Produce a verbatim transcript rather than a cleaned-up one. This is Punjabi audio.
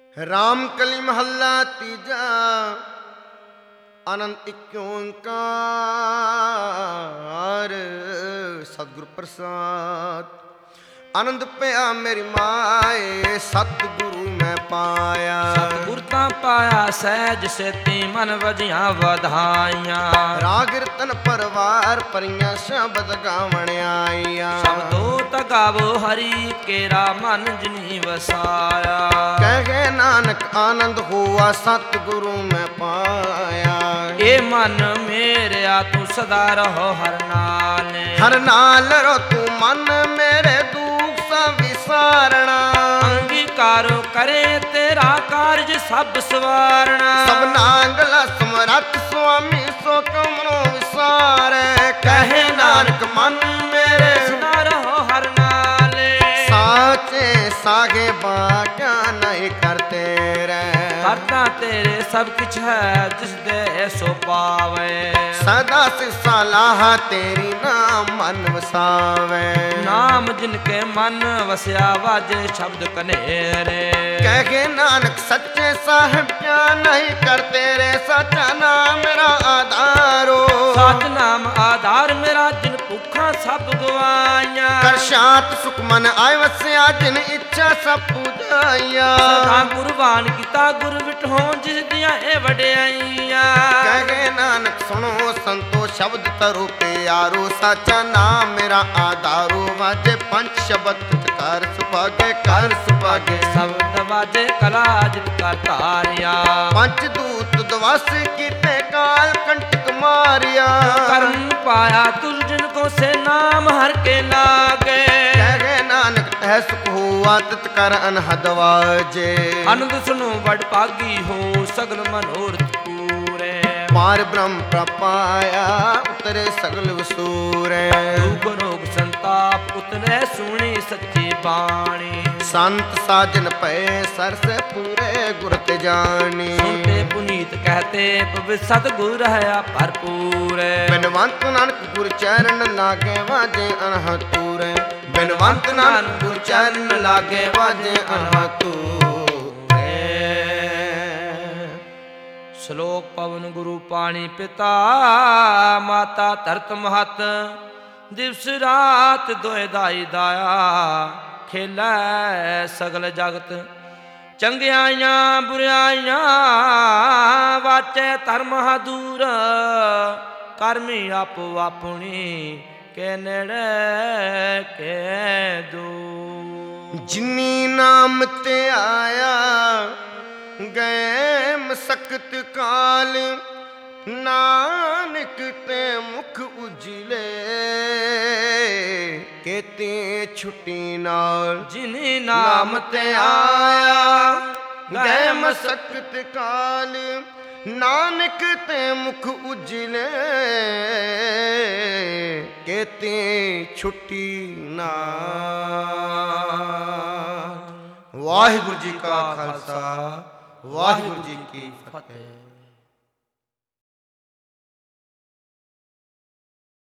ਰਾਮ ਕਲੀ ਮਹੱਲਾ ਤੀਜਾ। ਆਨੰਦ ਇੱਕ ਓੰਕਾਰ ਸਤਿਗੁਰ ਪ੍ਰਸਾਦ। ਆਨੰਦ ਪਿਆ ਮੇਰੀ ਮਾਏ ਸਤਿਗੁਰੂ ਮੈਂ ਪਾਇਆ। ਸਤਿਗੁਰ ਤਾਂ ਪਾਇਆ ਸਹਿਜ ਸੇਤੀ ਮਨ ਵਜੀਆਂ ਵਧਾਈਆਂ। ਰਾਗ ਰਤਨ ਪਰਵਾਰ ਪਰੀਆਂ ਸ਼ਬਦ ਗਾਵਣ ਆਈਆਂ। ਸ਼ਬਦੋ ਤਗਾਵੋ ਹਰੀ ਕੇਰਾ ਮਨ ਜਿਨੀ ਵਸਾਇਆ। ਕਹੇ ਨਾਨਕ ਆਨੰਦ ਹੋਆ ਸਤਿਗੁਰੂ ਮੈਂ ਪਾਇਆ। ਇਹ ਮਨ ਮੇਰਿਆ ਤੂੰ ਸਦਾ ਰਹੋ ਹਰ ਨਾਲ। ਹਰ ਨਾਲ ਰੋ ਤੂੰ ਮਨ ਮੇਰੇ ਦੁੱਖ ਸਭ ਵਿਸਾਰਣਾ। ਅੰਗੀਕਾਰੋ ਕਰੇ ਤੇਰਾ ਕਾਰਜ ਸਭ ਸਵਾਰਣਾ। ਸਭ ਨਾਂਗਲਾ ਸਮਰੱਥ ਸੁਆਮੀ ਸੋ ਕਮਰੋ ਵਿਸਾਰੈ। ਕਹੇ ਨਾਨਕ ਮਨ ਮੇਰੇ ਸਦਾ ਰਹੋ ਹਰ ਨਾਲ। ਸਾਚੇ ਸਾਗੇ ਬਾਕਿਆ ਨਹੀਂ ਕਰਤੇ ਰਹਿ। ਕਰਤਾ ਤੇਰੇ ਸਭ ਕਿਛ ਹੈ ਜਿਸ ਦੇ ਸੋ ਪਾਵੇ। ਸਦਾ ਸਿ ਸਲਾਹ ਤੇਰੀ ਨਾਮ ਮਨ ਵਸਾਵੇ। ਨਾਮ ਜਿਨ ਕੇ ਮਨ ਵਸਿਆ ਵਾਜੇ ਸ਼ਬਦ ਕਨੇਰੇ। ਕਹੇ ਨਾਨਕ ਸੱਚੇ ਸਾਹਿਬ ਕਿਆ ਨਹੀਂ ਕਰਤੇ ਰੇ। ਸੱਚਾ ਨਾਮ ਮੇਰਾ ਆਧਾਰੋ। ਸਤ ਨਾਮ ਆਧਾਰ ਮੇਰਾ ਜਿਨ ਭੁੱਖਾਂ ਸਭ ਗਵਾਈਆਂ। ਕਰ ਸ਼ਾਂਤ ਸੁਖ ਮਨ ਆਇ ਵਸਿਆ ਜਿਨ ਇੱਛਾ ਸਭ ਪੁਜਾਈਆਂ। ਸਦਾ ਕੁਰਬਾਨ ਕੀਤਾ ਗੁਰ ਵਿਟਹੋਂ ਜਿਸ ਦੀਆਂ ਇਹ ਵਡਿਆਈਆਂ। ਕਹੇ ਨਾਨਕ ਸੁਣੋ ਸੰਤੋ ਸ਼ਬਦ ਤਰੋ ਪਿਆਰੋ। ਸਾਚਾ ਨਾਮ ਮੇਰਾ ਆਧਾਰੋ। ਵਾਜੇ ਪੰਜ ਸ਼ਬਦ ਕਰ ਸੁਭਾਗੇ ਕਰ ਸੁਭਾਗੇ। ਸ਼ਬਦ ਵਾਜੇ ਕਲਾ ਜਿਤ ਕਰ ਧਾਰਿਆ। ਪੰਜ ਦੂਤ ਦਵਸ ਕੀਤੇ ਕਾਲ ਕੰਟਕ ਮਾਰਿਆ। ਕਰਮ ਪਾਇਆ ਤੁਰ ਜਿਨ ਕੋ ਸੇ ਨਾਮ ਹਰ ਕੇ ਲਾਗੇ। ਕਹੇ ਨਾਨਕ ਤਹਿ ਸੁਖ ਹੋਆ ਤਿਤ ਕਰ ਅਨਹਦ ਵਾਜੇ। ਆਨੰਦ ਸੁਨੋ ਵਡ ਭਾਗੀ ਹੋ ਸਗਲ ਮਨੋਰਥ ਪੂਰੇ। ਪਾਰ ਬ੍ਰਹਮ ਪ੍ਰਪਾਇਆ ਉਤਰੇ ਸਗਲ ਵਸੂਰੇ। ਰੋਗ ਰੋਗ ਸੰਤਾਪ ਉਤਰੇ ਸੁਣੀ ਸੱਚੀ ਬਾਣੀ। ਸੰਤ ਸਾਜਨ ਪਏ ਸਰਸ ਪੂਰੇ ਗੁਰ ਤੇ ਜਾਣੀ। ਸੁਣਤੇ ਪੁਨੀਤ ਕਹਤੇ ਪਵਿ ਸਤਿਗੁਰ ਰਹਾ ਭਰਪੂਰ। ਬਿਨਵੰਤ ਨਾਨਕ ਗੁਰ ਚਰਨ ਲਾਗੇ ਵਾਜੇ ਅਨਹਦ ਤੂਰੇ। ਬਿਨਵੰਤ ਨਾਨਕ ਗੁਰ ਚਰਨ ਲਾਗੇ ਵਾਜੇ ਅਨਹਦ ਤੂਰੇ। ਸ਼ਲੋਕ ਪਵਨ ਗੁਰੂ ਪਾਣੀ ਪਿਤਾ ਮਾਤਾ ਧਰਤ ਮਹਤ। ਦਿਵਸ ਰਾਤ ਦੋਇ ਦਾਈ ਦਾਇਆ ਖੇਲੈ ਸਗਲ ਜਗਤ। ਚੰਗਿਆਈਆਂ ਬੁਰਾਈਆਂ ਵਾਚੈ ਧਰਮ ਦੂਰ। ਕਰਮੀ ਆਪੋ ਆਪਣੀ ਕੇ ਨੇੜੇ ਕੇ ਦੂਰ। ਜਿਨੀ ਨਾਮ ਤੇ ਆਇਆ ਗਏ ਮਸਕਤ ਕਾਲ। ਨਾਨਕ ਤੇ ਮੁਖ ਉਜਲੇ ਕੇਤੇ ਛੁੱਟੀ ਨਾਲ। ਜਿਨੀ ਨਾਮ ਤੇ ਆਇਆ ਗਏ ਮਸਕਤ ਕਾਲ। ਨਾਨਕ ਤੇ ਮੁਖ ਉਜਲੇ ਕੇਤੇ ਛੁੱਟੀ ਨਾਲ। ਵਾਹਿਗੁਰੂ ਜੀ ਕਾ ਖਾਲਸਾ ਵਾਹਿਗੁਰੂ ਜੀ ਕੀ ਫਤਿਹ।